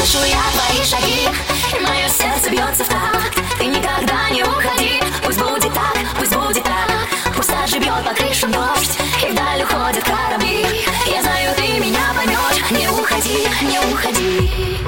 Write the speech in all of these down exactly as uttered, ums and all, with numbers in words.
Слышу я твои шаги, и мое сердце бьется в такт. Ты никогда не уходи, пусть будет так, пусть будет так. Пусть даже бьет по крышам дождь, и вдаль уходят корабли. Я знаю, ты меня поймешь, не уходи, не уходи.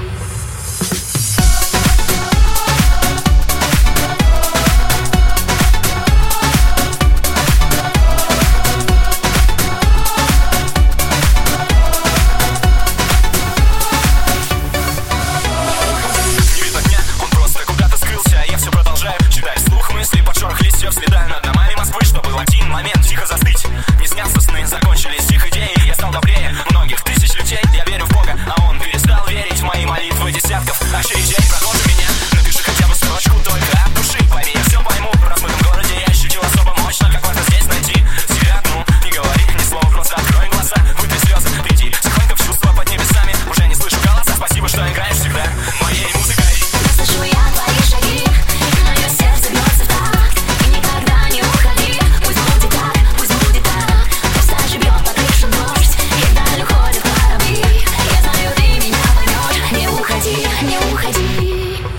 Взлетаю над домами Москвы, чтобы в один момент тихо застыть. Не снятся сны, закончились их идеи. Я стал добрее многих тысяч людей. Я верю в Бога, а он перестал верить в мои молитвы десятков. А еще идей продолжи меня. Напиши хотя бы строчку только от души. Пойми, я все пойму. В размытом городе я ощутил особо мощно, как важно здесь найти себя. Ну, не говори ни слова, просто открой глаза. Вытри слезы, приди тихонько в чувства под небесами. Уже не слышу голоса, спасибо, что играешь всегда моей музыкой. Слышу я твои шаги, и мое сердце бьется в такт. Никогда не уходи, пусть будет так, пусть будет так. Пусть даже бьет по крышам дождь, и вдаль уходят корабли. Я знаю, ты меня поймешь, не уходи, не уходи.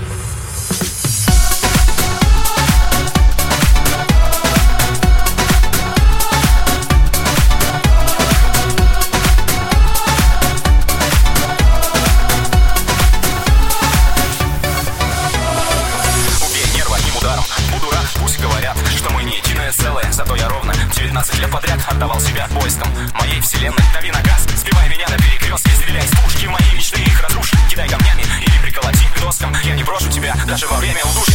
Буду рад, пусть говорят, что мы не единое целое. Зато я ровно девятнадцать лет подряд отдавал себя поискам моей вселенной. Дави на газ, сбивай меня на перекрестке. Стреляй из пушки, мои мечты их разрушь. Кидай камнями или приколоти к доскам. Я не брошу тебя даже во время удушья.